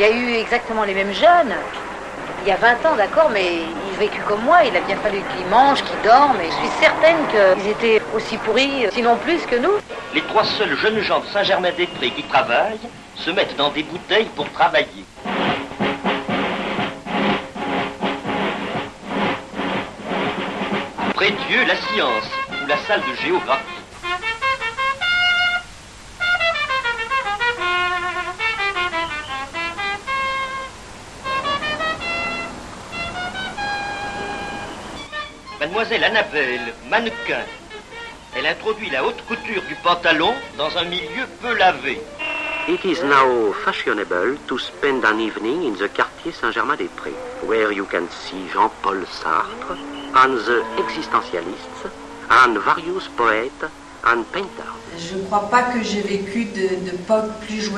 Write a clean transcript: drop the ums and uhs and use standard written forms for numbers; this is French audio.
Il y a eu exactement les mêmes jeunes. Il y a 20 ans, d'accord, mais ils ont vécu comme moi. Il a bien fallu qu'ils mangent, qu'ils dorment. Et je suis certaine qu'ils étaient aussi pourris, sinon plus que nous. Les 3 seuls jeunes gens de Saint-Germain-des-Prés qui travaillent se mettent dans des bouteilles pour travailler. Près Dieu, la science, ou la salle de géographie. Mademoiselle Annabelle, mannequin. Elle introduit la haute couture du pantalon dans un milieu peu lavé. It is now fashionable to spend an evening in the quartier Saint-Germain-des-Prés, where you can see Jean-Paul Sartre and the existentialists and various poets and painters. Je ne crois pas que j'ai vécu de pop plus joyeux.